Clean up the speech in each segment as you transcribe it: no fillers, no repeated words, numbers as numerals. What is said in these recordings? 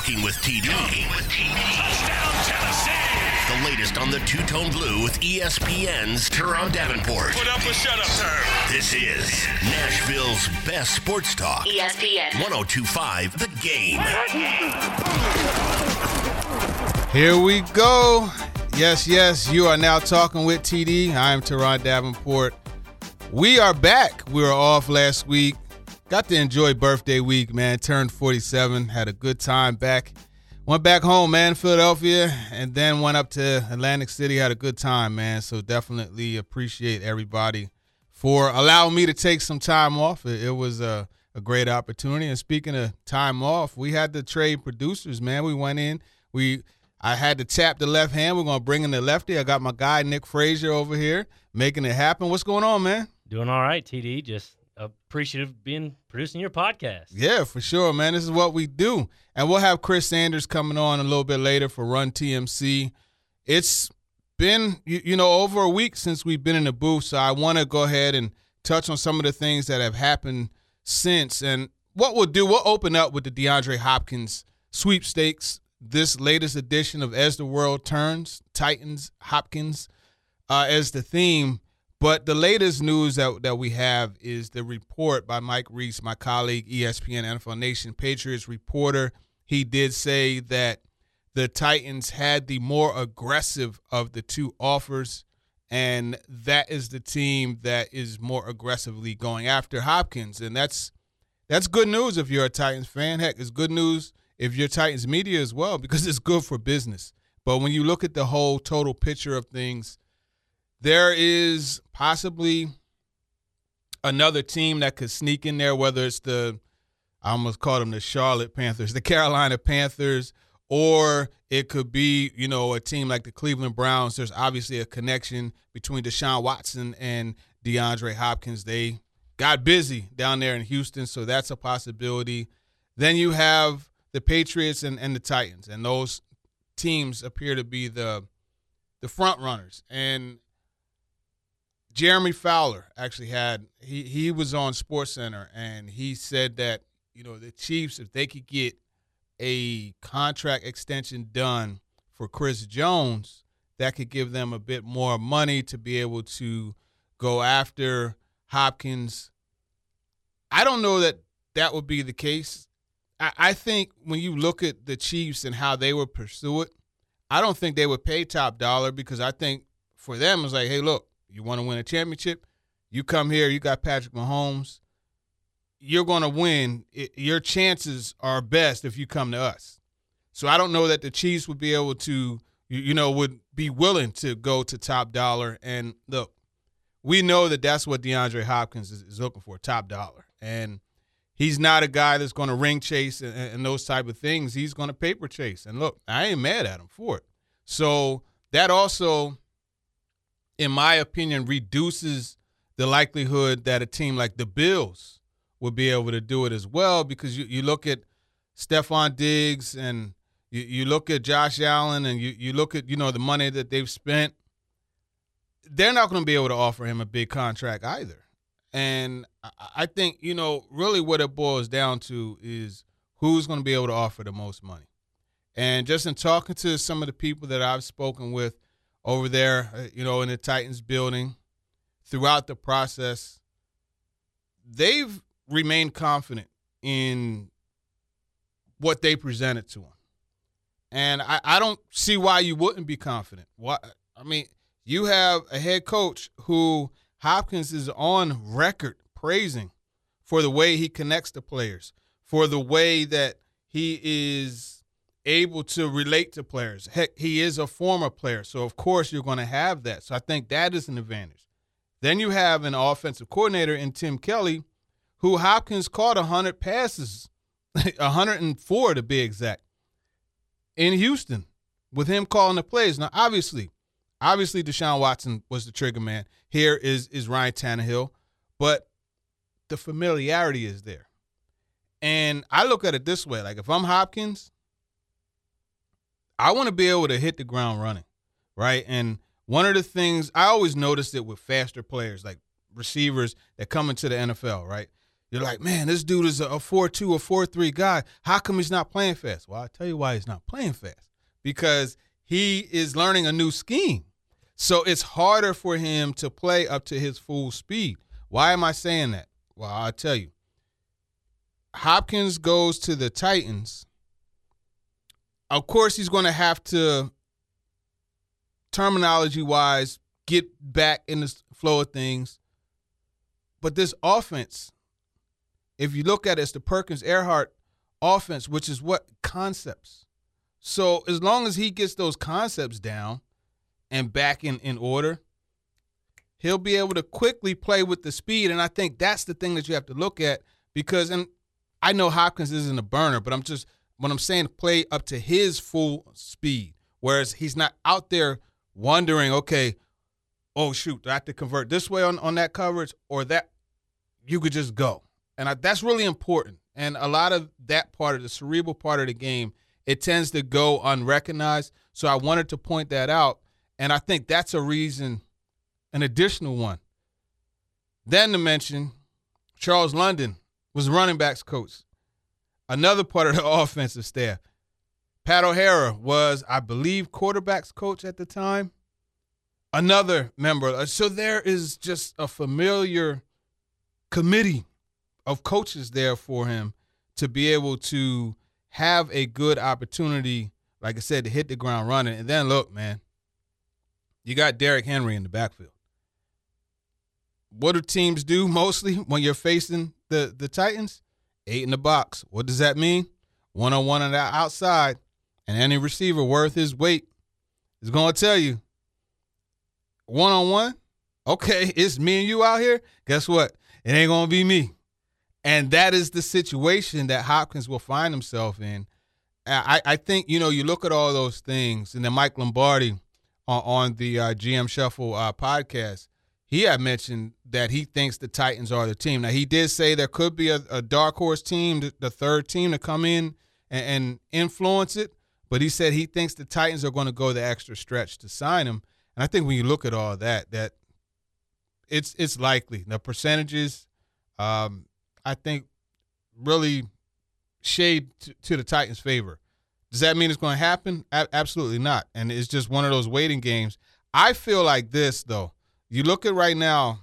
Talking with TD. Touchdown, Tennessee. The latest on the two-tone blue with ESPN's Teron Davenport. Put up a shut-up term. This is Nashville's best sports talk. ESPN 102.5 The Game. Here we go. Yes, you are now talking with TD. I am Teron Davenport. We are back. We were off last week. Got to enjoy birthday week, man. Turned 47. Had a good time back. Went back home, man, Philadelphia, and then went up to Atlantic City. Had a good time, man. So definitely appreciate everybody for allowing me to take some time off. It was a great opportunity. And speaking of time off, we had to trade producers, man. We went in. I had to tap the left hand. We're going to bring in the lefty. I got my guy, Nick Frazier, over here making it happen. What's going on, man? Doing all right, TD. Just appreciative of producing your podcast. Yeah, for sure, man. This is what we do. And we'll have Chris Sanders coming on a little bit later for Run TMC. It's been, over a week since we've been in the booth, so I want to go ahead and touch on some of the things that have happened since. And what we'll do, we'll open up with the DeAndre Hopkins sweepstakes. This latest edition of As the World Turns, Titans, Hopkins as the theme. But the latest news that we have is the report by Mike Reese, my colleague, ESPN NFL Nation Patriots reporter. He did say that the Titans had the more aggressive of the two offers, and that is the team that is more aggressively going after Hopkins. And that's good news if you're a Titans fan. Heck, it's good news if you're Titans media as well, because it's good for business. But when you look at the whole total picture of things, there is possibly another team that could sneak in there, whether it's I almost called them the Charlotte Panthers, the Carolina Panthers, or it could be, a team like the Cleveland Browns. There's obviously a connection between Deshaun Watson and DeAndre Hopkins. They got busy down there in Houston, so that's a possibility. Then you have the Patriots and the Titans, and those teams appear to be the front runners. And Jeremy Fowler actually he was on SportsCenter, and he said that, the Chiefs, if they could get a contract extension done for Chris Jones, that could give them a bit more money to be able to go after Hopkins. I don't know that would be the case. I think when you look at the Chiefs and how they would pursue it, I don't think they would pay top dollar, because I think for them it's like, hey, look, you want to win a championship? You come here, you got Patrick Mahomes. You're going to win. Your chances are best if you come to us. So I don't know that the Chiefs would be able to, would be willing to go to top dollar. And look, we know that that's what DeAndre Hopkins is looking for, top dollar. And he's not a guy that's going to ring chase and those type of things. He's going to paper chase. And look, I ain't mad at him for it. So that also, in my opinion, reduces the likelihood that a team like the Bills would be able to do it as well, because you look at Stephon Diggs and you look at Josh Allen and you look at, the money that they've spent. They're not going to be able to offer him a big contract either. And I think, really what it boils down to is who's going to be able to offer the most money. And just in talking to some of the people that I've spoken with over there, in the Titans building throughout the process, they've remained confident in what they presented to him. And I don't see why you wouldn't be confident. You have a head coach who Hopkins is on record praising for the way he connects to players, for the way that he is able to relate to players. Heck, he is a former player, so of course you're going to have that. So I think that is an advantage. Then you have an offensive coordinator in Tim Kelly, who Hopkins caught 100 passes, 104 to be exact, in Houston with him calling the plays. Now, obviously Deshaun Watson was the trigger man. Here is Ryan Tannehill, but the familiarity is there. And I look at it this way, like if I'm Hopkins, I want to be able to hit the ground running, right? And one of the things, I always noticed it with faster players, like receivers that come into the NFL, right? You're like, man, this dude is a 4.2 or 4.3 guy. How come he's not playing fast? Well, I'll tell you why he's not playing fast. Because he is learning a new scheme. So it's harder for him to play up to his full speed. Why am I saying that? Well, I'll tell you. Hopkins goes to the Titans. Of course, he's going to have to, terminology-wise, get back in the flow of things. But this offense, if you look at it, it's the Perkins-Earhart offense, which is what? Concepts. So as long as he gets those concepts down and back in order, he'll be able to quickly play with the speed. And I think that's the thing that you have to look at because, and I know Hopkins isn't a burner, but when I'm saying play up to his full speed, whereas he's not out there wondering, okay, oh, shoot, do I have to convert this way on that coverage or that? You could just go. And that's really important. And a lot of that part of the cerebral part of the game, it tends to go unrecognized. So I wanted to point that out. And I think that's a reason, an additional one. Then to mention, Charles London was running backs coach. Another part of the offensive staff. Pat O'Hara was, I believe, quarterbacks coach at the time. Another member. So there is just a familiar committee of coaches there for him to be able to have a good opportunity, like I said, to hit the ground running. And then look, man, you got Derrick Henry in the backfield. What do teams do mostly when you're facing the Titans? 8 in the box. What does that mean? 1-on-1 on the outside, and any receiver worth his weight is going to tell you, 1-on-1, okay, it's me and you out here. Guess what? It ain't going to be me. And that is the situation that Hopkins will find himself in. I think, you look at all those things, and then Mike Lombardi on the GM Shuffle podcast, he had mentioned that he thinks the Titans are the team. Now, he did say there could be a dark horse team, the third team to come in and influence it, but he said he thinks the Titans are going to go the extra stretch to sign him. And I think when you look at all that it's likely. The percentages, I think, really shade to the Titans' favor. Does that mean it's going to happen? Absolutely not. And it's just one of those waiting games. I feel like this, though. You look at right now,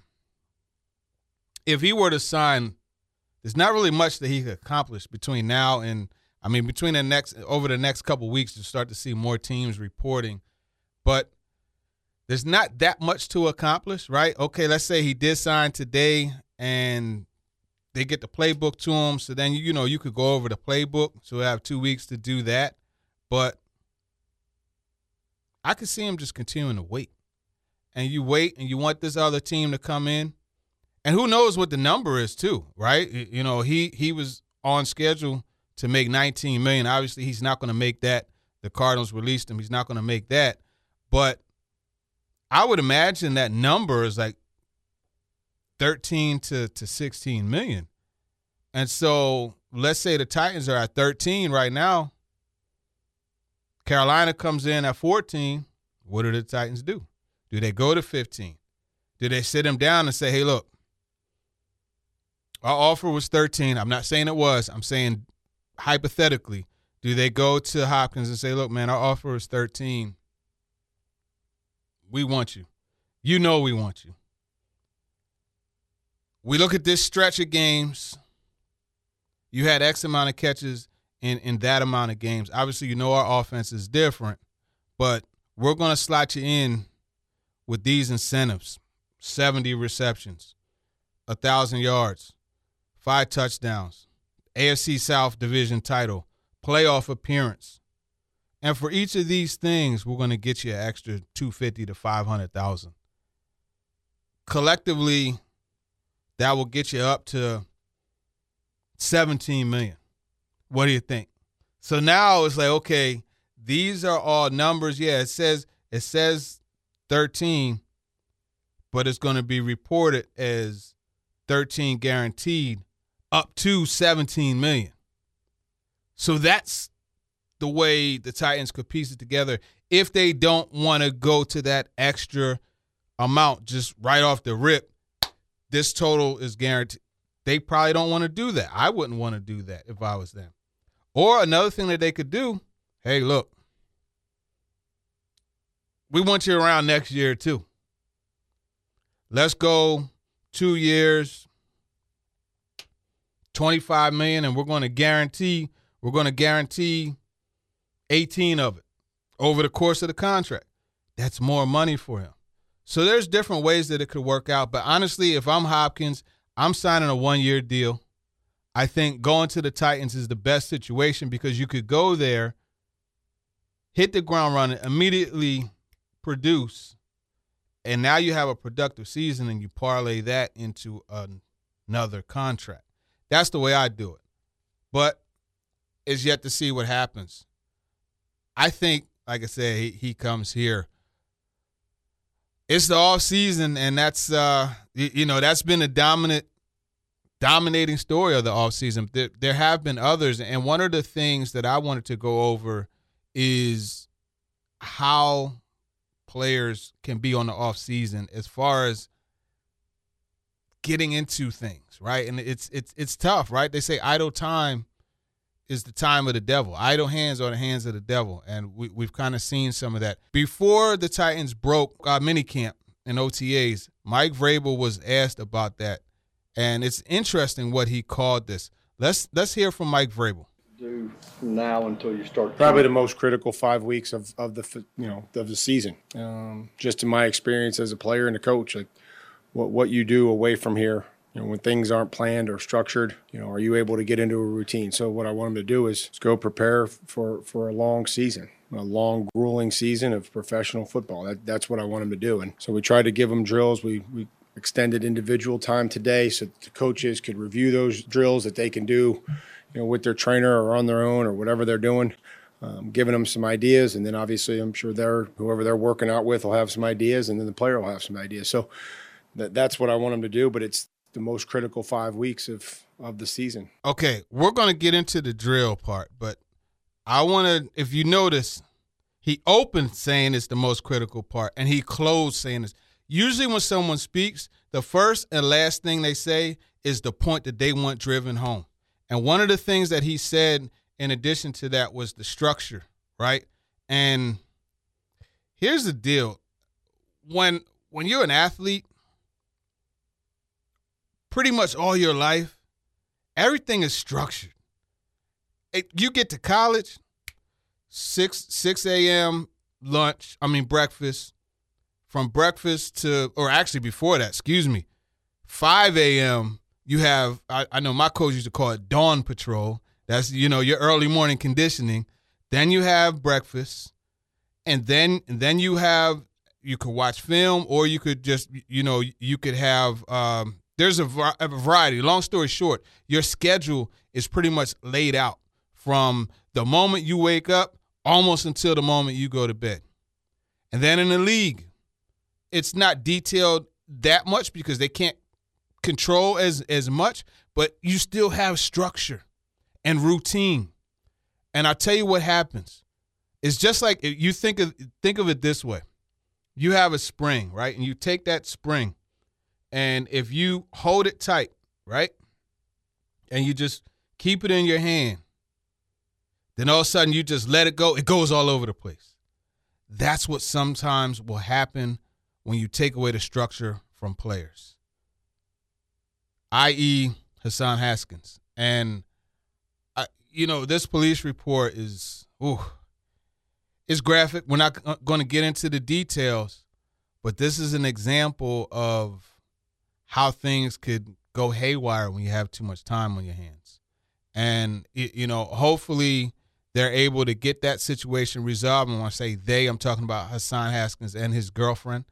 if he were to sign, there's not really much that he could accomplish between now and, over the next couple of weeks to start to see more teams reporting. But there's not that much to accomplish, right? Okay, let's say he did sign today and they get the playbook to him. So then, you could go over the playbook. So we have 2 weeks to do that. But I could see him just continuing to wait. And you wait and you want this other team to come in. And who knows what the number is too, right? He was on schedule to make $19 million. Obviously, he's not going to make that. The Cardinals released him. He's not going to make that. But I would imagine that number is like 13 to 16 million. And so let's say the Titans are at 13 right now. Carolina comes in at 14. What do the Titans do? Do they go to 15? Do they sit him down and say, hey, look, our offer was 13. I'm not saying it was. I'm saying hypothetically, do they go to Hopkins and say, look, man, our offer is 13. We want you. We want you. We look at this stretch of games. You had X amount of catches in that amount of games. Obviously, our offense is different, but we're going to slot you in with these incentives: 70 receptions, 1,000 yards, 5 touchdowns, AFC South Division title, playoff appearance. And for each of these things, we're going to get you an extra $250,000 to $500,000. Collectively, that will get you up to $17 million. What do you think? So now it's like, okay, these are all numbers. Yeah, it says 13, but it's going to be reported as 13 guaranteed up to $17 million. So that's the way the Titans could piece it together if they don't want to go to that extra amount just right off the rip. This total is guaranteed. they probably don't want to do that. I wouldn't want to do that if I was them. Or another thing that they could do, hey, look, we want you around next year too. Let's go 2 years, $25 million, and we're going to guarantee 18 of it over the course of the contract. That's more money for him. So there's different ways that it could work out. But honestly, if I'm Hopkins, I'm signing a 1-year deal. I think going to the Titans is the best situation because you could go there, hit the ground running, immediately produce, and now you have a productive season and you parlay that into another contract. That's the way I do it. But it's yet to see what happens. I think, like I said, he comes here. It's the off season, and that's that's been a dominating story of the off season. There have been others, and one of the things that I wanted to go over is how players can be on the off season as far as getting into things, right? And it's tough, right? They say idle time is the time of the devil. Idle hands are the hands of the devil, and we've kind of seen some of that. Before the Titans broke minicamp and OTAs, Mike Vrabel was asked about that, and it's interesting what he called this. Let's hear from Mike Vrabel. Do from now until you start? Probably the most critical 5 weeks of the season. Just in my experience as a player and a coach, like what you do away from here. When things aren't planned or structured, are you able to get into a routine? So what I want them to do is go prepare for a long season, a long, grueling season of professional football. That's what I want them to do. And so we tried to give them drills. We extended individual time today so that the coaches could review those drills that they can do, with their trainer or on their own or whatever they're doing, giving them some ideas. And then obviously I'm sure whoever they're working out with will have some ideas, and then the player will have some ideas. So that's what I want them to do, but it's the most critical 5 weeks of the season. Okay, we're going to get into the drill part, but I want to, if you notice, he opened saying it's the most critical part, and he closed saying this. Usually when someone speaks, the first and last thing they say is the point that they want driven home. And one of the things that he said in addition to that was the structure, right? And here's the deal. When you're an athlete, pretty much all your life, everything is structured. You get to college, 6 a.m. breakfast. From breakfast to, or actually before that, 5 a.m. you have, I know my coach used to call it dawn patrol. That's, your early morning conditioning. Then you have breakfast. And then you could watch film, or you could just, you could have, there's a variety. Long story short, your schedule is pretty much laid out from the moment you wake up almost until the moment you go to bed. And then in the league, it's not detailed that much because they can't control as much, but you still have structure and routine. And I'll tell you what happens. It's just like you think of it this way. You have a spring, right? And you take that spring, and if you hold it tight, right, and you just keep it in your hand, then all of a sudden you just let it go. It goes all over the place. That's what sometimes will happen when you take away the structure from players, i.e. Hassan Haskins. And, this police report is graphic. We're not going to get into the details, but this is an example of how things could go haywire when you have too much time on your hands. And, hopefully they're able to get that situation resolved. And when I say they, I'm talking about Hassan Haskins and his girlfriend.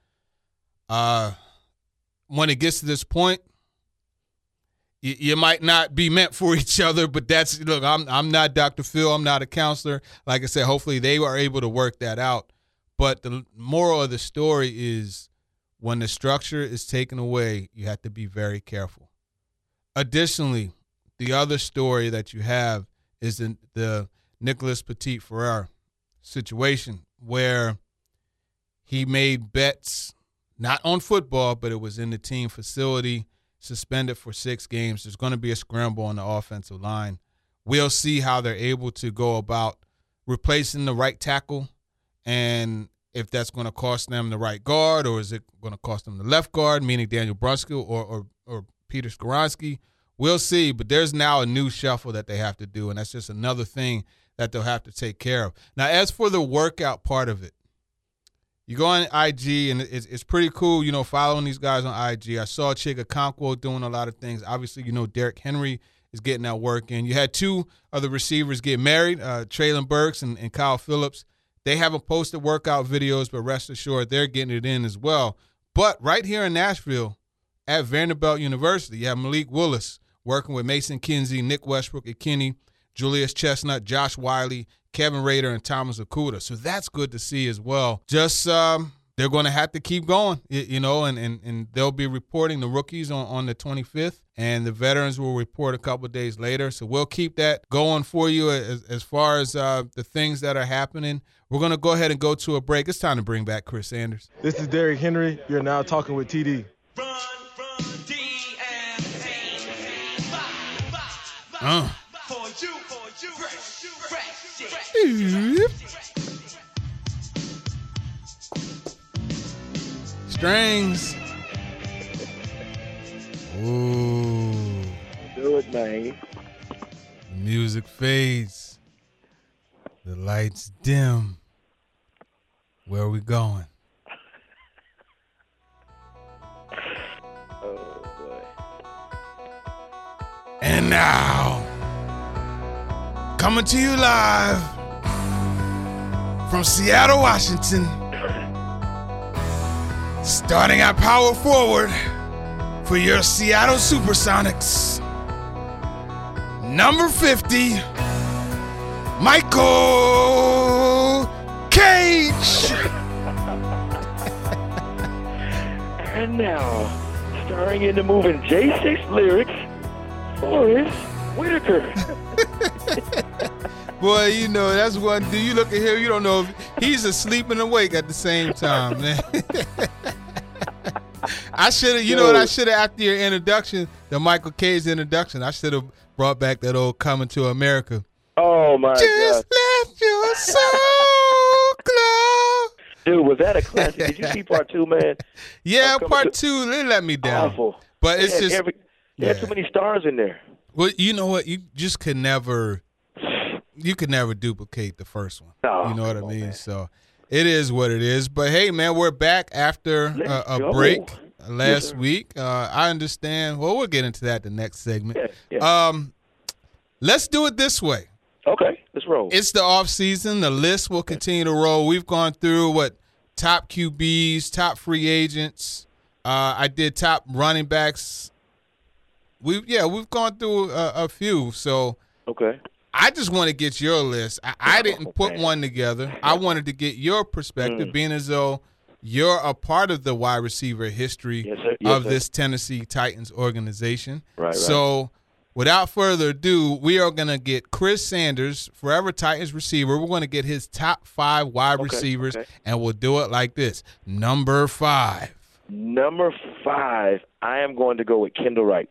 When it gets to this point, you might not be meant for each other, but I'm not Dr. Phil. I'm not a counselor. Like I said, hopefully they are able to work that out. But the moral of the story is when the structure is taken away, you have to be very careful. Additionally, the other story that you have is the Nicholas Petit-Frere situation where he made bets, not on football, but it was in the team facility, suspended for 6 games. There's going to be a scramble on the offensive line. We'll see how they're able to go about replacing the right tackle, and if that's going to cost them the right guard, or is it going to cost them the left guard, meaning Daniel Brunskill or Peter Skoronski. We'll see, but there's now a new shuffle that they have to do, and that's just another thing that they'll have to take care of. Now, as for the workout part of it, you go on IG, and it's pretty cool, following these guys on IG. I saw Chig Okonkwo doing a lot of things. Obviously, Derrick Henry is getting that work in. You had 2 of the receivers get married, Treylon Burks and Kyle Phillips. They haven't posted workout videos, but rest assured they're getting it in as well. But right here in Nashville at Vanderbilt University, you have Malik Willis working with Mason Kinsey, Nick Westbrook at Kinney, Julius Chestnut, Josh Wiley, Kevin Rader, and Thomas Okuda. So that's good to see as well. Just they're going to have to keep going, and they'll be reporting the rookies on the 25th, and the veterans will report a couple of days later. So we'll keep that going for you as far as the things that are happening. We're going to go ahead and go to a break. It's time to bring back Chris Sanders. This is Derrick Henry. You're now talking with TD. Strings. Ooh. Do it, man. The music fades. The lights dim. Where are we going? Oh, boy. And now, coming to you live from Seattle, Washington, starting our power forward for your Seattle Supersonics, number 50, Michael Cage. And now, starring in the movie J6 Lyrics, Forrest Whitaker. Boy, that's one. Do you look at him? You don't know if he's asleep and awake at the same time, man. I should have, what I should have, after your introduction, the Michael Cage introduction, I should have brought back that old Coming to America. Oh, my Just God. left your soul close. Dude, was that a classic? Did you see part 2, man? Yeah, part 2, they let me down. Awful. But it's just. They had too many stars in there. Well, you know what? You just could never. You could never duplicate the first one. No, you know what I come on, mean? man. So it is what it is. But, hey, man, we're back after a go. break last sir. week. I understand. Well, we'll get into that the next segment. Yeah. Let's do it this way. Okay, let's roll. It's the off season. The list will continue to roll. We've gone through top QBs, top free agents. I did top running backs. We've gone through a few. So Okay. I just want to get your list. I didn't put one together. I wanted to get your perspective, being as though you're a part of the wide receiver history Yes, sir. of this Tennessee Titans organization. Right. So without further ado, we are going to get Chris Sanders, forever Titans receiver. We're going to get his top 5 wide receivers, and we'll do it like this. Number 5. Number 5, I am going to go with Kendall Wright.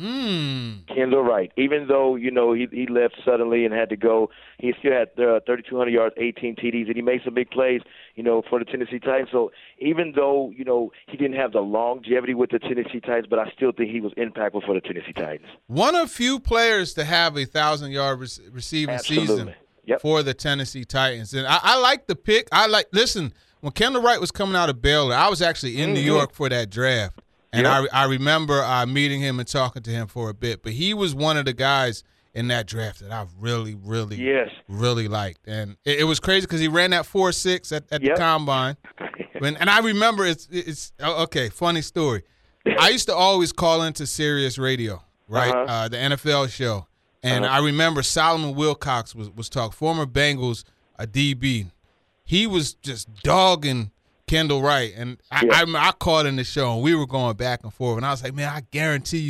Kendall Wright. Even though, he left suddenly and had to go, he still had 3,200 yards, 18 TDs, and he made some big plays, for the Tennessee Titans. So even though, he didn't have the longevity with the Tennessee Titans, but I still think he was impactful for the Tennessee Titans. One of few players to have a 1,000-yard receiving season for the Tennessee Titans. And I like the pick. Listen, when Kendall Wright was coming out of Baylor, I was actually in New York for that draft. And I remember meeting him and talking to him for a bit. But he was one of the guys in that draft that I really, really liked. And it was crazy because he ran that 4.6 at the Combine. And I remember it's okay, funny story. I used to always call into Sirius Radio, right, the NFL show. And I remember Solomon Wilcox was talking, former Bengals, a DB. He was just dogging Kendall Wright, and I called in the show, and we were going back and forth, and I was like, man, I guarantee you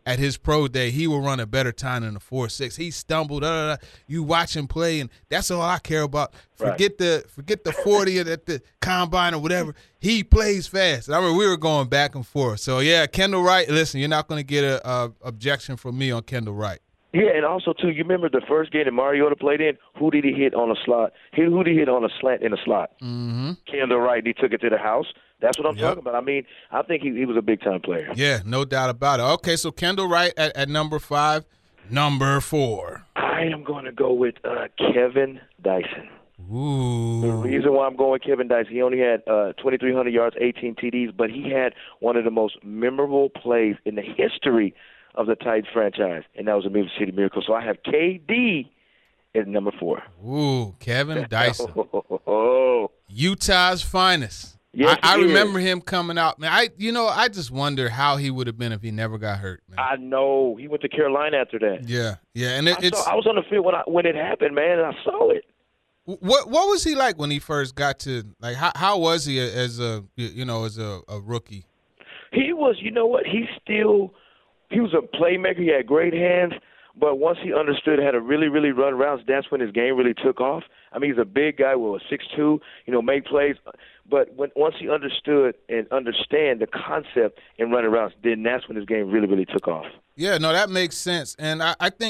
at his pro day, he will run a better time than the 4.6. He stumbled. You watch him play, and that's all I care about. Forget the 40 at the combine or whatever. He plays fast. And I remember we were going back and forth. So, yeah, Kendall Wright, listen, you're not going to get a objection from me on Kendall Wright. Yeah, and also, too, you remember the first game that Mariota played in? Who did he hit on a slot? Who did he hit on a slant in a slot? Mm-hmm. Kendall Wright. He took it to the house. That's what I'm talking about. I mean, I think he was a big-time player. Yeah, no doubt about it. Okay, so Kendall Wright at number 5. Number 4. I am going to go with Kevin Dyson. Ooh. The reason why I'm going with Kevin Dyson, he only had 2,300 yards, 18 TDs, but he had one of the most memorable plays in the history of the Titans franchise, and that was a Music City Miracle. So I have KD at number 4. Ooh, Kevin Dyson. Oh. Utah's finest. Yes, I remember him coming out. Man, I just wonder how he would have been if he never got hurt, man. I know. He went to Carolina after that. Yeah. And I was on the field when it happened, man, and I saw it. What was he like when he first got to, like, how was he as a rookie? He was, you know what, he was a playmaker. He had great hands, but once he understood how to really, really run routes, that's when his game really took off. I mean, he's a big guy with a 6'2", make plays. But once he understood and understand the concept in running routes, then that's when his game really, really took off. Yeah, no, that makes sense. And I think,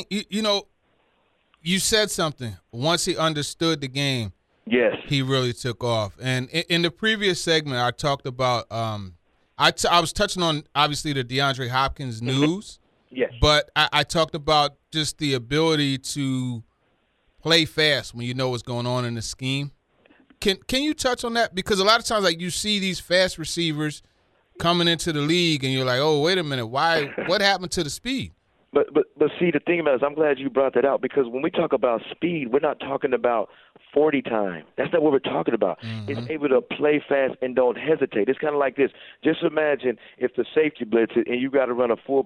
you said something. Once he understood the game, yes, he really took off. And in the previous segment, I talked about I was touching on, obviously, the DeAndre Hopkins news. Yes. But I talked about just the ability to play fast when you know what's going on in the scheme. Can you touch on that? Because a lot of times, like, you see these fast receivers coming into the league, and you're like, oh, wait a minute, what happened to the speed? But see, the thing about it is, I'm glad you brought that out, because when we talk about speed, we're not talking about 40 time. That's not what we're talking about. Mm-hmm. It's able to play fast and don't hesitate. It's kind of like this. Just imagine if the safety blitzes and you got to run a full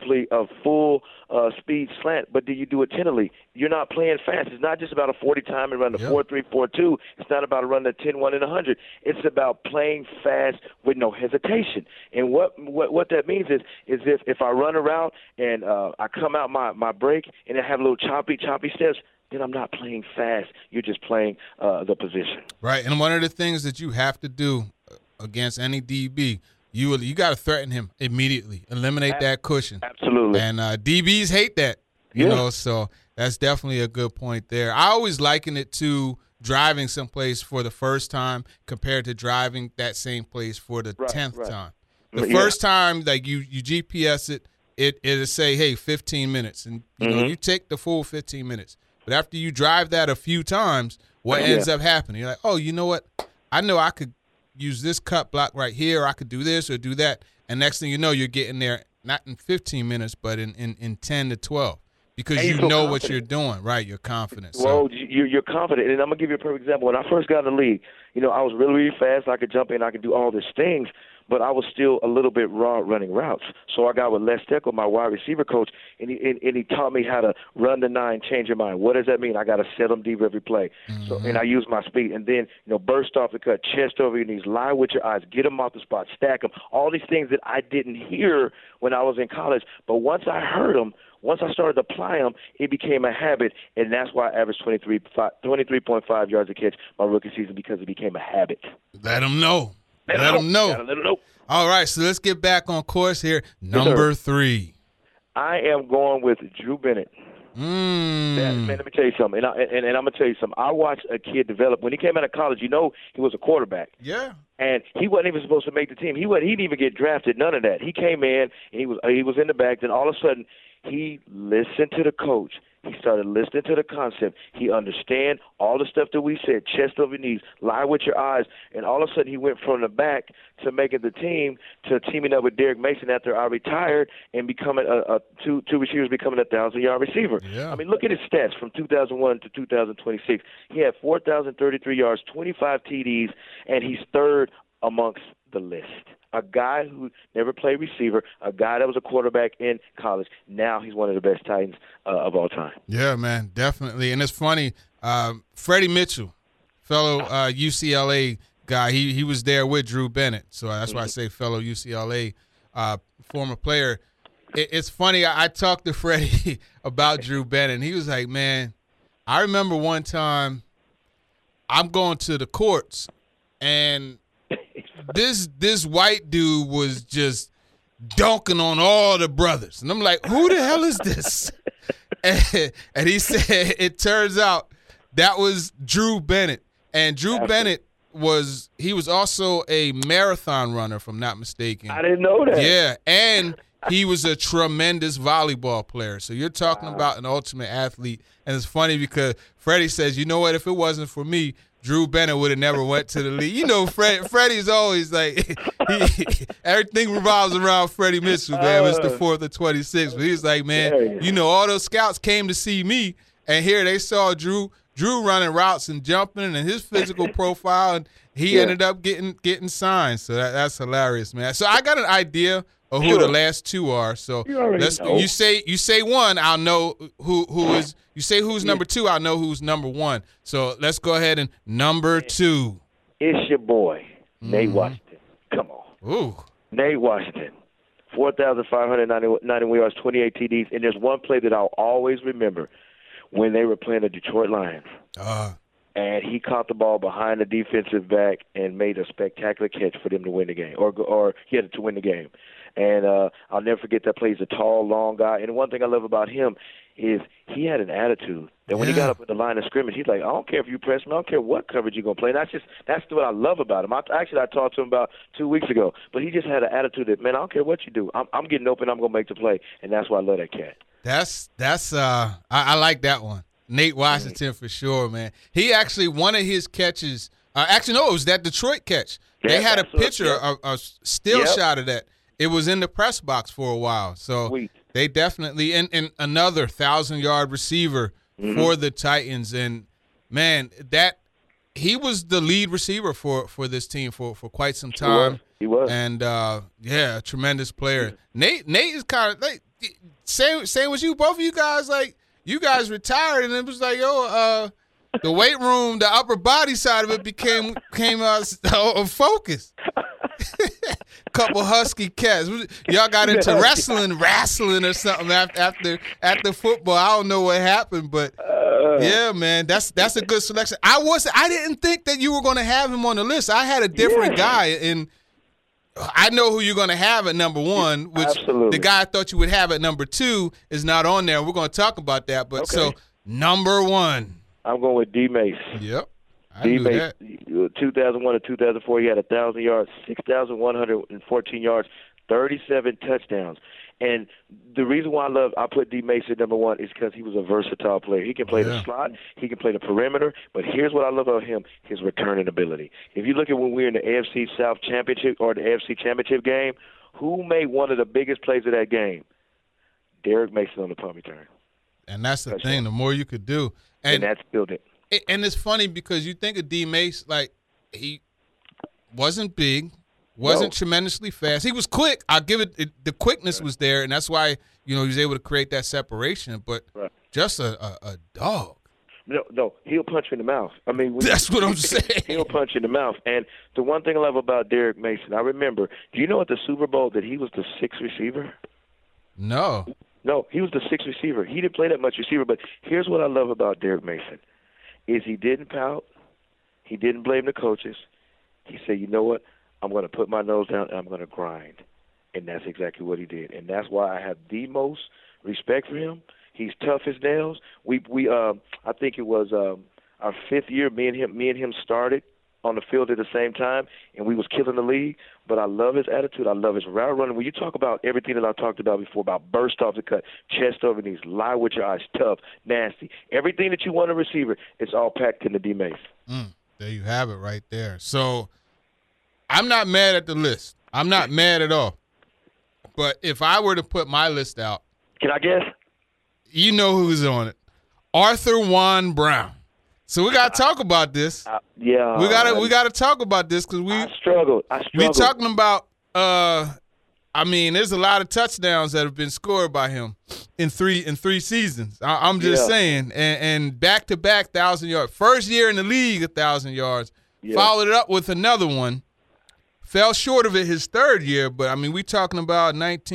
speed slant, but do you do it tenderly? You're not playing fast. It's not just about a 40 time and run the 4.3, 4.2. It's not about running a 10-1 and 100. It's about playing fast with no hesitation. And what that means is if I run a route and I come out my break and I have a little choppy steps, then I'm not playing fast. You're just playing the position. Right, and one of the things that you have to do against any DB, you got to threaten him immediately, eliminate that cushion. Absolutely. And DBs hate that, so that's definitely a good point there. I always liken it to driving someplace for the first time compared to driving that same place for the 10th time. The first time, like, you GPS it'll say, hey, 15 minutes, and you take the full 15 minutes. But after you drive that a few times, what ends up happening? You're like, oh, you know what? I know I could use this cut block right here, or I could do this or do that. And next thing you know, you're getting there not in 15 minutes, but in 10 to 12 because you know what you're doing, right? You're confident. Well, you're confident. And I'm going to give you a perfect example. When I first got in the league, I was really, really fast. I could jump in. I could do all these things. But I was still a little bit raw running routes. So I got with Les Steckel, my wide receiver coach, and he taught me how to run the 9, change your mind. What does that mean? I got to set them deep every play. Mm-hmm. So, and I use my speed. And then, burst off the cut, chest over your knees, lie with your eyes, get them off the spot, stack them, all these things that I didn't hear when I was in college. But once I heard them, once I started to apply them, it became a habit, and that's why I averaged 23.5 yards a catch my rookie season, because it became a habit. Let them know. Let them know. Let them know. All right, so let's get back on course here. Number 3. I am going with Drew Bennett. Man, let me tell you something, and I'm going to tell you something. I watched a kid develop. When he came out of college, he was a quarterback. Yeah. And he wasn't even supposed to make the team. He didn't even get drafted, none of that. He came in, and he was in the back. Then all of a sudden, he listened to the coach. He started listening to the concept. He understand all the stuff that we said, chest over knees, lie with your eyes, and all of a sudden he went from the back to making the team to teaming up with Derek Mason after I retired and becoming two receivers becoming a 1,000-yard receiver. Yeah. I mean, look at his stats from 2001 to 2026. He had 4,033 yards, 25 TDs, and he's third amongst the list. A guy who never played receiver, a guy that was a quarterback in college. Now he's one of the best Titans of all time. Yeah, man, definitely. And it's funny, Freddie Mitchell, fellow UCLA guy, he was there with Drew Bennett. So that's why I say fellow UCLA former player. it's funny. I talked to Freddie about Drew Bennett, and he was like, man, I remember one time I'm going to the courts, and this white dude was just dunking on all the brothers. And I'm like, who the hell is this? And he said, it turns out that was Drew Bennett. And Drew Bennett was also a marathon runner, if I'm not mistaken. I didn't know that. Yeah, and he was a tremendous volleyball player. So you're talking about an ultimate athlete. And it's funny because Freddie says, you know what, if it wasn't for me, Drew Bennett would have never went to the league. You know, Freddie's always like, everything revolves around Freddie Mitchell, man. It's the 4th of 26. But he's like, man, you know, all those scouts came to see me, and here they saw Drew running routes and jumping and his physical profile, and he ended up getting signed. So that's hilarious, man. So I got an idea of who the last two are. So let's know. You say one, I'll know who is. You say who's number two, I'll know who's number one. So let's go ahead and number two. It's your boy, Nate Washington. Come on. Ooh. Nate Washington. 4,591 yards, 28 TDs. And there's one play that I'll always remember when they were playing the Detroit Lions. And he caught the ball behind the defensive back and made a spectacular catch for them to win the game, or he had to win the game. And I'll never forget that play. He's a tall, long guy. And one thing I love about him is he had an attitude that when he got up at the line of scrimmage, he's like, I don't care if you press me. I don't care what coverage you're going to play. And that's what I love about him. I talked to him about 2 weeks ago. But he just had an attitude that, man, I don't care what you do. I'm getting open. I'm going to make the play. And that's why I love that cat. I like that one. Nate Washington for sure, man. He actually, one of his catches, it was that Detroit catch. They had a picture, a still shot of that. It was in the press box for a while. So Sweet. They definitely, and another 1,000-yard receiver for the Titans. And, man, he was the lead receiver for this team for quite some time. He was. And, a tremendous player. Nate is kind of like, same as you, both of you guys, like, you guys retired, and it was like, the weight room, the upper body side of it became a focus. Couple husky cats. Y'all got into wrestling or something after football. I don't know what happened, but yeah, man, that's a good selection. I didn't think that you were going to have him on the list. I had a different guy, and I know who you're going to have at number one, which the guy I thought you would have at number two is not on there. We're going to talk about that. But so number one. I'm going with D. Mace. Yep. D. Mace, 2001 to 2004, he had 1,000 yards, 6,114 yards, 37 touchdowns. And the reason why I put D. Mace at number one is because he was a versatile player. He can play the slot, he can play the perimeter, but here's what I love about him, his returning ability. If you look at when we were in the AFC South Championship or the AFC Championship game, who made one of the biggest plays of that game? Derek Mason on the punt return. And that's the thing, the more you could do. And that's built it. And it's funny because you think of D. Mace, like, he wasn't big, wasn't tremendously fast. He was quick. I'll give it the quickness was there, and that's why, he was able to create that separation. But just a dog. No, he'll punch you in the mouth. I mean, that's what I'm saying. He'll punch you in the mouth. And the one thing I love about Derek Mason, I remember, do you know at the Super Bowl that he was the sixth receiver? No, he was the sixth receiver. He didn't play that much receiver, but here's what I love about Derek Mason, is he didn't pout. He didn't blame the coaches. He said, you know what, I'm going to put my nose down and I'm going to grind. And that's exactly what he did. And that's why I have the most respect for him. He's tough as nails. I think it was our fifth year, me and him started on the field at the same time, and we was killing the league. But I love his attitude. I love his route running. When you talk about everything that I talked about before, about burst off the cut, chest over knees, lie with your eyes, tough, nasty, everything that you want a receiver, it's all packed in the D. Mace. There you have it right there. So I'm not mad at the list. I'm not mad at all. But if I were to put my list out. Can I guess? You know who's on it. Arthur Juan Brown. So we got to talk about this. We got to talk about this because I struggled. We talking about. There's a lot of touchdowns that have been scored by him in three seasons. I'm just saying, and back-to-back 1,000 yards. First year in the league, 1,000 yards. Yeah. Followed it up with another one. Fell short of it his third year, but, I mean, we talking about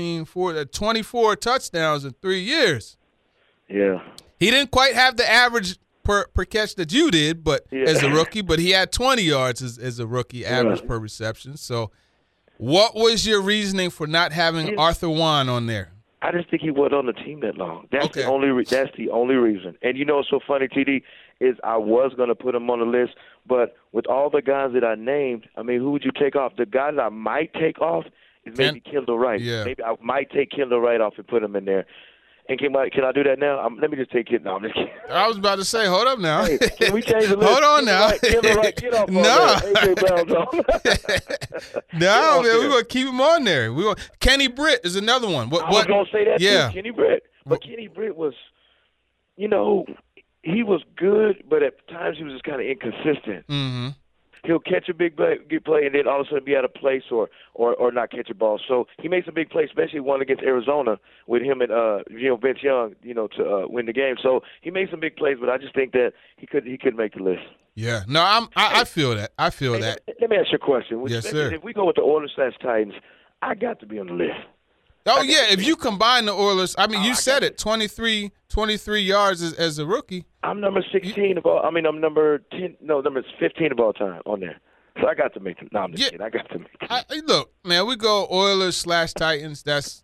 24 touchdowns in 3 years. Yeah. He didn't quite have the average per catch that you did, but as a rookie, but he had 20 yards as a rookie average per reception. So what was your reasoning for not having Arthur Juan on there? I just think he wasn't on the team that long. That's the only reason. And you know what's so funny, TD, is I was going to put him on the list, but with all the guys that I named, I mean, who would you take off? The guy that I might take off is maybe Kendall Wright. Yeah. Maybe I might take Kendall Wright off and put him in there. And can I do that now? Let me just take it. No, I'm just kidding. I was about to say, hold up now. Hey, can we change the list? Hold on now. Kendall Wright, get off on there. AJ Brown's on. No, man, we're going to keep him on there. Kenny Britt is another one. I was going to say that too, Kenny Britt. But Kenny Britt was, you know, he was good, but at times he was just kind of inconsistent. Mm-hmm. He'll catch a big play, and then all of a sudden be out of place or not catch a ball. So he made some big plays, especially one against Arizona with him and Vince Young, to win the game. So he made some big plays, but I just think that he couldn't make the list. Yeah, no, I feel that. I feel that. Let me ask you a question. Yes, sir. If we go with the Oilers/Titans, I got to be on the list. Oh yeah, if you combine the Oilers, I mean, you said it, 23 yards as a rookie. I'm number 16 of all. I mean, I'm number 10. No, number 15 of all time on there. So I got to make them. No, I'm just kidding. I got to make them. Look, man, we go Oilers/Titans. That's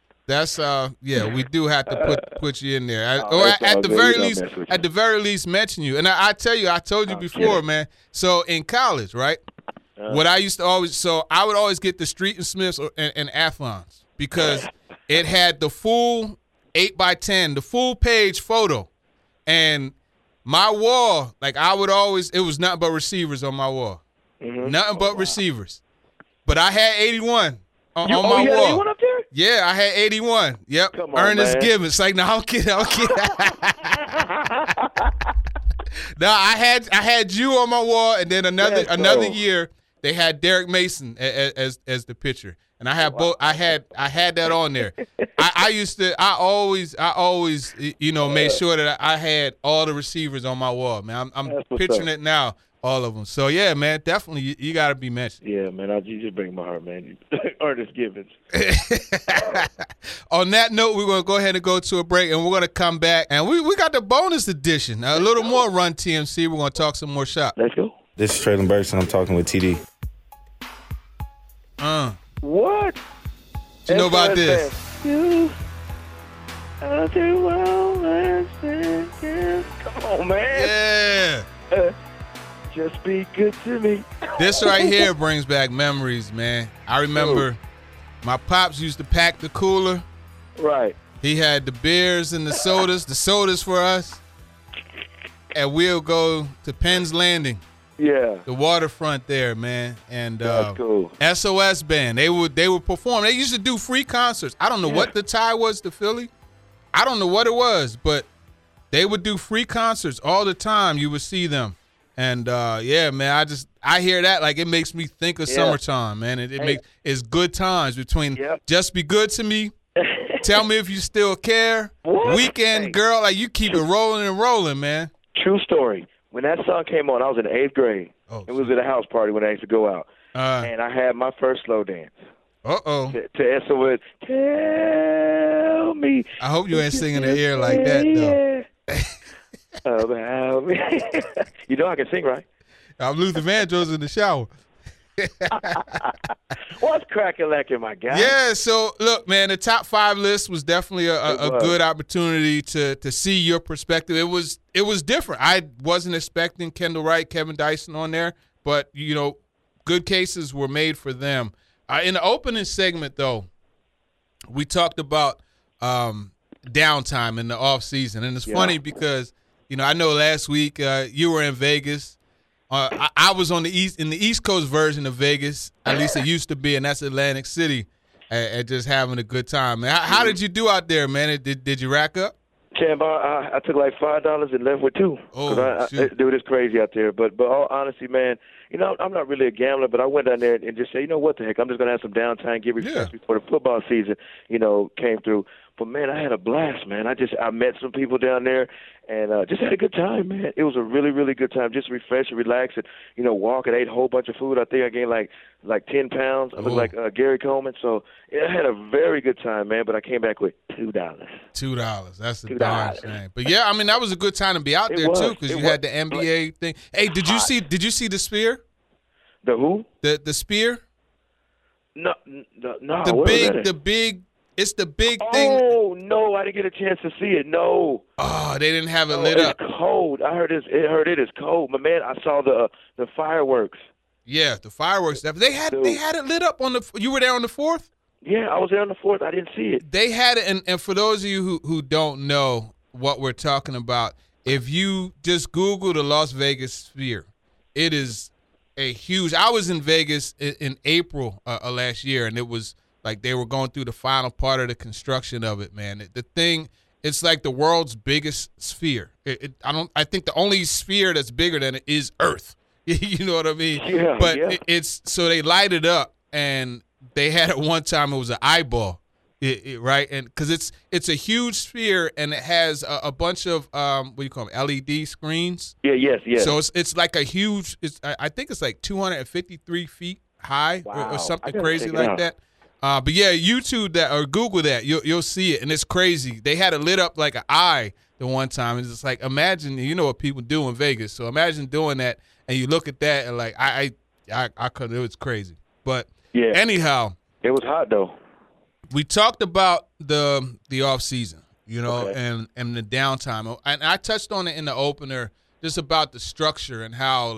we do have to put you in there. At the very least, mention you. And I tell you, I told you before, man. So in college, right? What I used to I would always get the Street and Smiths and Athlons because it had the full 8x10, the full page photo. And my wall, like it was nothing but receivers on my wall. Mm-hmm. Nothing but receivers. But I had 81 on my wall. 81 up there? Yeah, I had 81. Yep. Come on, Ernest man. Gibbons. Like, no, I'm kidding. No, I had you on my wall, and then another year they had Derek Mason as the pitcher. And I had both. I had that on there. I always made sure that I had all the receivers on my wall, man. I'm picturing it now, all of them. So yeah, man, definitely you got to be mentioned. Yeah, man, you just bring my heart, man. Ernest Gibbons. On that note, we're gonna go ahead and go to a break, and we're gonna come back, and we got the bonus edition, a little more Run TMC. We're gonna talk some more shop. Let's go. This is Traylon Burks, and I'm talking with TD. What? You know about this? You do well, come on, man. Yeah. Just be good to me. This right here brings back memories, man. I remember my pops used to pack the cooler. Right. He had the beers and the sodas for us. And we'll go to Penn's Landing. Yeah. The waterfront there, man. And that's cool. SOS Band. They would perform. They used to do free concerts. I don't know what the tie was to Philly. I don't know what it was, but they would do free concerts all the time. You would see them. And man, I hear that, like, it makes me think of summertime, man. It's good times between Just Be Good to Me, Tell Me If You Still Care, Weekend Girl, like, you keep it rolling and rolling, man. True story. When that song came on, I was in 8th grade. It was at a house party when I used to go out. And I had my first slow dance. Uh-oh. To SOS, Tell Me. I hope you ain't singing in the ear like that, though. About me. You know I can sing, right? I'm Luther Vandross in the shower. What's cracking, my guy? Yeah, so look, man, the top 5 list was definitely a good opportunity to see your perspective. It was different. I wasn't expecting Kendall Wright, Kevin Dyson on there, but good cases were made for them. In the opening segment, though, we talked about downtime in the off season, and it's funny because I know last week you were in Vegas. I was in the East Coast version of Vegas, at least it used to be, and that's Atlantic City, and just having a good time. Man, how did you do out there, man? Did you rack up? Champ, I took like $5 and left with $2. Oh, dude, it's crazy out there. But all honesty, man, I'm not really a gambler, but I went down there and just said, what the heck, I'm just going to have some downtime, get refreshed before the football season, came through. But, man, I had a blast, man. I met some people down there and just had a good time, man. It was a really, really good time. Just refresh and relax and, walk and ate a whole bunch of food. I think I gained like 10 pounds. I look like Gary Coleman. So I had a very good time, man, but I came back with $2. $2. That's a darn shame. But, yeah, I mean, that was a good time to be out there, too, because you had the NBA thing. Hey, did you see the Sphere? The who? The Sphere? No. The big. It's the big thing. Oh no, I didn't get a chance to see it. No. Oh, they didn't have it lit up. It's cold. I heard it is cold. But man, I saw the fireworks. Yeah, the fireworks. They had it lit up on the. You were there on the 4th? Yeah, I was there on the 4th. I didn't see it. They had it, and for those of you who don't know what we're talking about, if you just Google the Las Vegas Sphere, it is a huge. I was in Vegas in April last year, and it was. Like they were going through the final part of the construction of it, man. The thing, it's like the world's biggest sphere. I think the only sphere that's bigger than it is Earth. You know what I mean? Yeah. But it's so they light it up, and they had it one time. It was an eyeball, right? And because it's a huge sphere, and it has a bunch of what do you call them? LED screens. Yeah. Yes. So it's like a huge. I think it's like 253 feet high or something crazy like that. But yeah, YouTube that or Google that, you'll see it, and it's crazy. They had it lit up like an eye the one time. It's just like imagine, what people do in Vegas. So imagine doing that, and you look at that, and like I couldn't. It was crazy. But anyhow, it was hot though. We talked about the off season, and the downtime, and I touched on it in the opener, just about the structure and how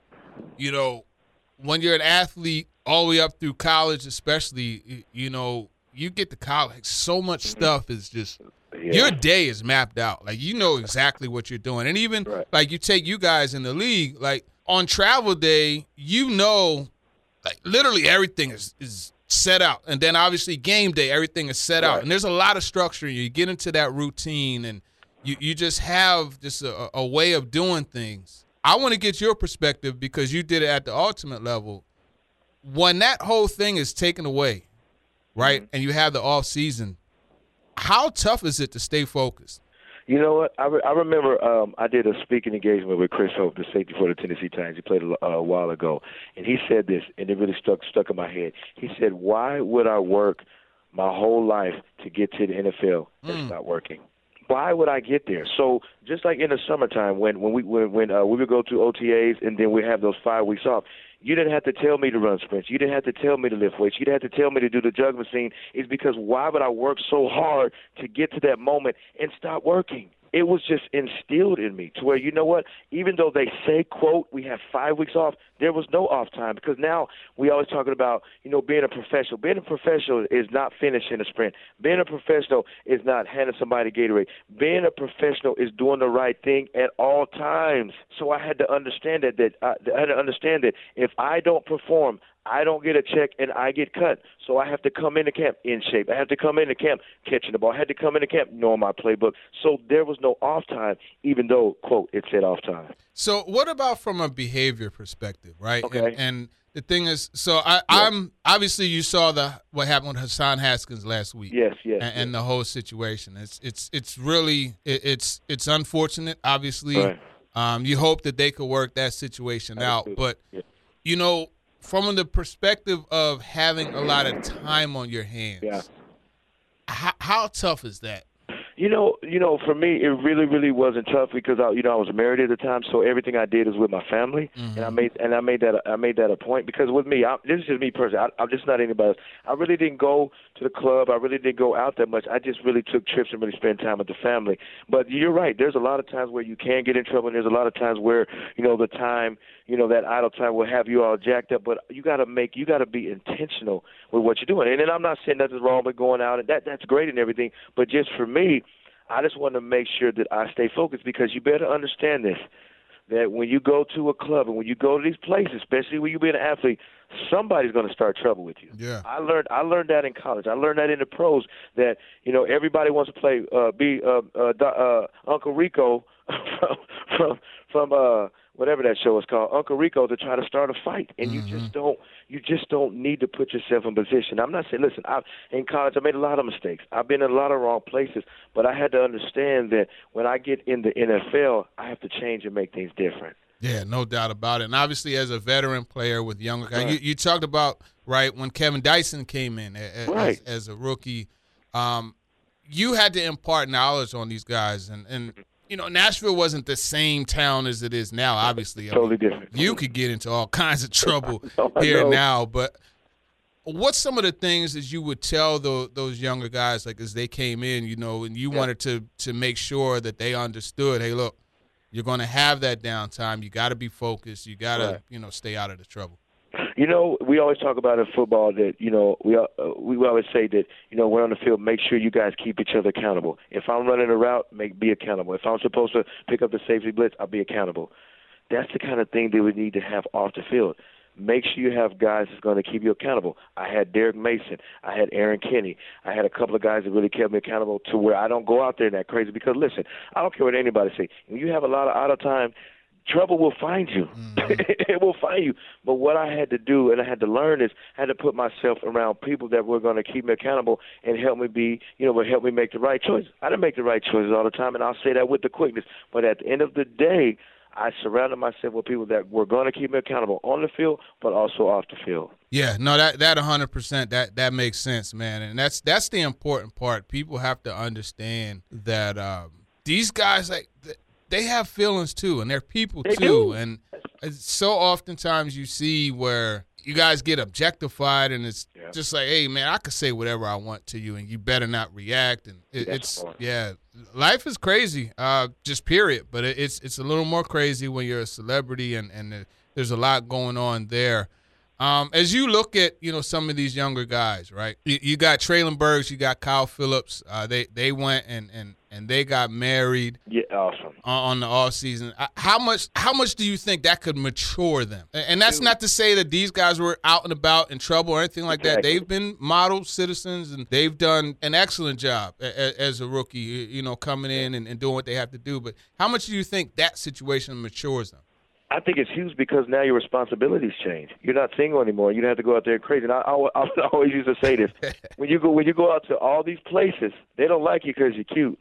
when you're an athlete. All the way up through college, especially, you get to college, so much stuff is just your day is mapped out. Like, exactly what you're doing. And even, like, you take you guys in the league, like, on travel day, like, literally everything is set out. And then, obviously, game day, everything is set out. And there's a lot of structure. You get into that routine, and you just have just a way of doing things. I want to get your perspective because you did it at the ultimate level. When that whole thing is taken away, right, and you have the off season, how tough is it to stay focused? You know what? I remember I did a speaking engagement with Chris Hope, the safety for the Tennessee Titans. He played a while ago, and he said this, and it really stuck in my head. He said, "Why would I work my whole life to get to the NFL and stop working? Why would I get there?" So just like in the summertime when we would go to OTAs and then we have those 5 weeks off. You didn't have to tell me to run sprints. You didn't have to tell me to lift weights. You didn't have to tell me to do the jug machine. It's because why would I work so hard to get to that moment and stop working? It was just instilled in me to where, you know what, even though they say, quote, we have 5 weeks off, there was no off time because now we always talking about, being a professional. Being a professional is not finishing a sprint. Being a professional is not handing somebody Gatorade. Being a professional is doing the right thing at all times. So I had to understand that if I don't perform, I don't get a check and I get cut. So I have to come into camp in shape. I have to come into camp catching the ball. I had to come into camp knowing my playbook. So there was no off time, even though, quote, it said off time. So what about from a behavior perspective, right? Okay. And the thing is, so I'm obviously you saw what happened with Hassan Haskins last week. Yes. And the whole situation. It's really it's unfortunate. Obviously, you hope that they could work that situation out, but from the perspective of having a lot of time on your hands, how tough is that? For me, it really, really wasn't tough because I was married at the time, so everything I did was with my family, and I made that a point because with me, this is just me personally. I'm just not anybody else. I really didn't go to the club. I really didn't go out that much. I just really took trips and really spent time with the family. But you're right. There's a lot of times where you can get in trouble, and there's a lot of times where the time, that idle time will have you all jacked up. But you got to be intentional with what you're doing. And then I'm not saying nothing's wrong with going out, and that's great and everything. But just for me, I just want to make sure that I stay focused because you better understand this, that when you go to a club and when you go to these places, especially when you be an athlete, somebody's going to start trouble with you. Yeah. I learned that in college. I learned that in the pros that, everybody wants to be Uncle Rico whatever that show is called, Uncle Rico, to try to start a fight, and you just don't need to put yourself in position. I'm not saying, listen, in college I made a lot of mistakes. I've been in a lot of wrong places, but I had to understand that when I get in the NFL, I have to change and make things different. Yeah, no doubt about it. And obviously, as a veteran player with younger guys, Right. you talked about, right, when Kevin Dyson came in Right. as a rookie, you had to impart knowledge on these guys. And you know, Nashville wasn't the same town as it is now, obviously. Totally different. You could get into all kinds of trouble I here know. now. But what's some of the things that you would tell those younger guys, like as they came in, you know, and you wanted to make sure that they understood, hey, look, you're going to have that downtime. You got to be focused. You got to, you know, stay out of the trouble. You know, we always talk about in football that, you know, we always say that, you know, we're on the field, make sure you guys keep each other accountable. If I'm running a route, be accountable. If I'm supposed to pick up the safety blitz, I'll be accountable. That's the kind of thing that we need to have off the field. Make sure you have guys that's going to keep you accountable. I had Derek Mason. I had Aaron Kinney. I had a couple of guys that really kept me accountable to where I don't go out there that crazy because, listen, I don't care what anybody say. When you have a lot of out of time, trouble will find you. It will find you. But what I had to do and I had to learn is I had to put myself around people that were going to keep me accountable and help me be, you know, help me make the right choice. I didn't make the right choices all the time, and I'll say that with the quickness. But at the end of the day, I surrounded myself with people that were going to keep me accountable on the field, but also off the field. Yeah, no, that 100%, that makes sense, man. And that's the important part. People have to understand that these guys, like, they have feelings too, and they're people They too. do. And so oftentimes you see where you guys get objectified, and it's just like, hey, man, I could say whatever I want to you, and you better not react. And life is crazy, just period. But it's a little more crazy when you're a celebrity, and there's a lot going on there. As you look at, you know, some of these younger guys, right? You got Traylon Burks, you got Kyle Phillips. They went and they got married. Yeah, awesome. On the off season. How much do you think that could mature them? And that's not to say that these guys were out and about in trouble or anything like that. They've been model citizens, and they've done an excellent job as a rookie, you know, coming in and doing what they have to do. But how much do you think that situation matures them? I think it's huge because now your responsibilities change. You're not single anymore. You don't have to go out there crazy. And I always used to say this: when you go out to all these places, they don't like you because you're cute.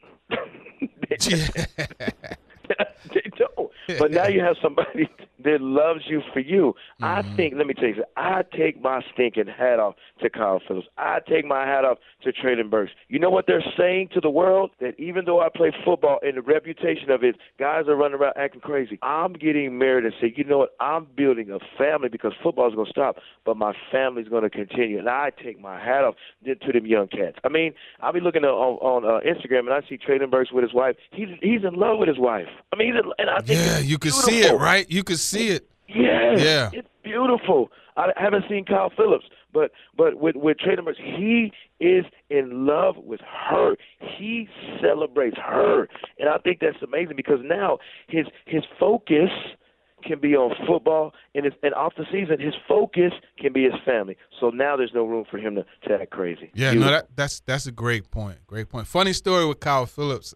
They don't. But now you have somebody that loves you for you. I think, let me tell you something, I take my stinking hat off to Kyle Phillips. I take my hat off to Traylon Burks. You know what they're saying to the world? That even though I play football and the reputation of it, guys are running around acting crazy. I'm getting married and say, you know what, I'm building a family because football is going to stop, but my family's going to continue. And I take my hat off to them young cats. I mean, I'll be looking on Instagram and I see Traylon Burks with his wife. He's in love with his wife. I mean, and I think you can see it, right? You can see it. Yes, Yeah. It's beautiful. I haven't seen Kyle Phillips, but with Traylon Burks, he is in love with her. He celebrates her, and I think that's amazing because now his focus can be on football, and off the season, his focus can be his family. So now there's no room for him to act crazy. Yeah, no, that's a great point. Great point. Funny story with Kyle Phillips.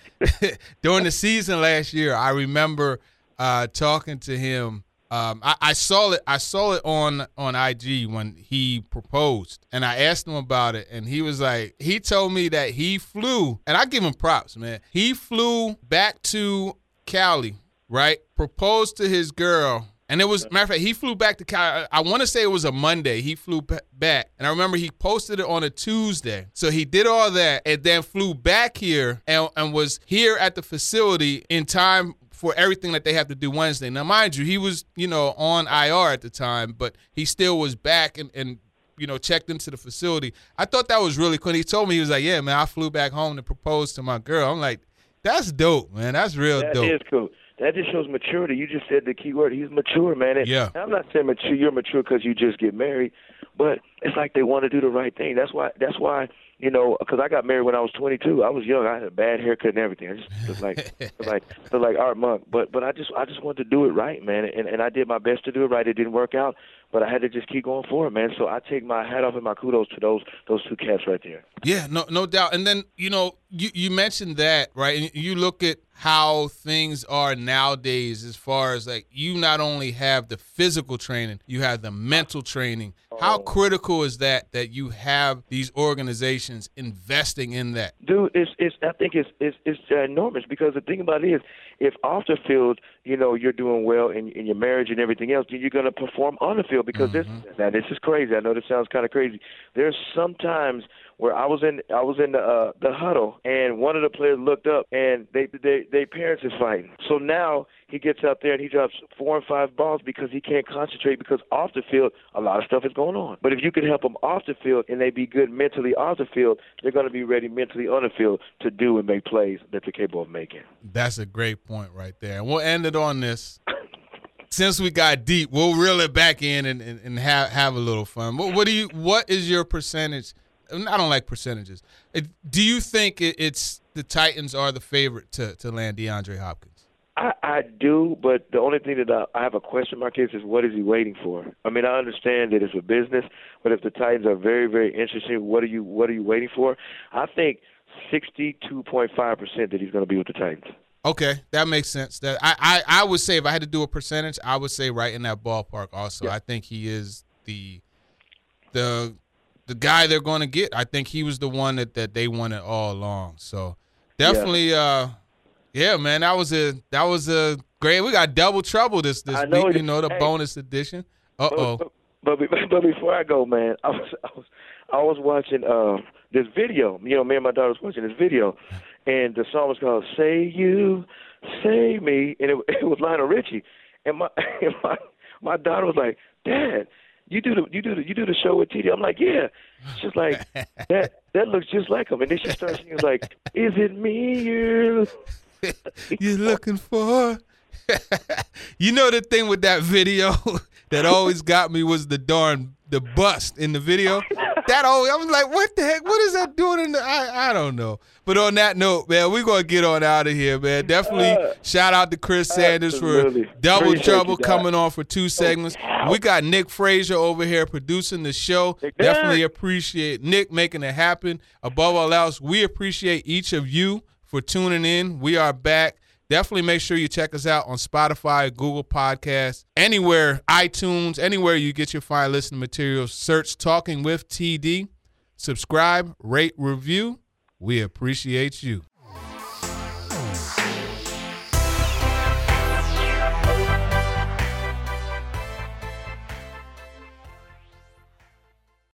During the season last year, I remember talking to him. I saw it on IG when he proposed, and I asked him about it, and he was like, he told me that he flew, and I give him props, man. He flew back to Cali, right? Proposed to his girl. And it was, matter of fact, he flew back to Cali. I want to say it was a Monday. He flew back. And I remember he posted it on a Tuesday. So he did all that and then flew back here and was here at the facility in time for everything that they have to do Wednesday. Now, mind you, he was, you know, on IR at the time, but he still was back and you know, checked into the facility. I thought that was really cool. He told me, he was like, yeah, man, I flew back home to propose to my girl. I'm like, that's dope, man. That's real dope. That is cool. That just shows maturity. You just said the key word. He's mature, man. And yeah. I'm not saying mature. You're mature because you just get married, but it's like they want to do the right thing. That's why. You know, because I got married when I was 22. I was young. I had a bad haircut and everything. I just looked like Art Monk. But I just wanted to do it right, man. And I did my best to do it right. It didn't work out, but I had to just keep going forward, man. So I take my hat off and my kudos to those two cats right there. Yeah, no doubt. And then, you know, you mentioned that, right? And you look at how things are nowadays as far as like you not only have the physical training, you have the mental training. How critical is that you have these organizations investing in that? Dude, I think it's enormous, because the thing about it is, if off the field, you're doing well in your marriage and everything else, then you're going to perform on the field, because this is crazy. I know this sounds kind of crazy. There's sometimes where I was in the huddle, and one of the players looked up, and they parents is fighting. So now he gets out there and he drops 4 and 5 balls because he can't concentrate, because off the field a lot of stuff is going on. But if you can help them off the field and they be good mentally off the field, they're going to be ready mentally on the field to do and make plays that they're capable of making. That's a great point right there. And we'll end it on this. Since we got deep, we'll reel it back in and have a little fun. What is your percentage? I don't like percentages. Do you think it's the Titans are the favorite to land DeAndre Hopkins? I do, but the only thing that I have a question mark is what is he waiting for? I mean, I understand that it's a business, but if the Titans are very, very interested, what are you waiting for? I think 62.5% that he's going to be with the Titans. Okay, that makes sense. That I would say, if I had to do a percentage, I would say right in that ballpark also. Yeah. I think he is the guy they're going to get. I think he was the one that they wanted all along. So definitely yeah, man, that was a great. We got double trouble this week, the bonus edition. Uh-oh. But before I go, man, I was watching this video. Me and my daughter was watching this video, and the song was called "Say You, Say Me," and it was Lionel Richie, and my daughter was like, "Dad, you do the show with TD?" I'm like, "Yeah." She's like, "That looks just like him," and then she starts singing like, "Is it me you're looking for?" The thing with that video that always got me was the bust in the video. I was like, what the heck? What is that doing I don't know. But on that note, man, we're going to get on out of here, man. Definitely shout out to Chris Sanders for Double Trouble coming on for 2 segments. We got Nick Frazier over here producing the show. Definitely appreciate Nick making it happen. Above all else, we appreciate each of you for tuning in. We are back. Definitely make sure you check us out on Spotify, Google Podcasts, anywhere, iTunes, anywhere you get your fine listening materials. Search Talking with TD. Subscribe, rate, review. We appreciate you.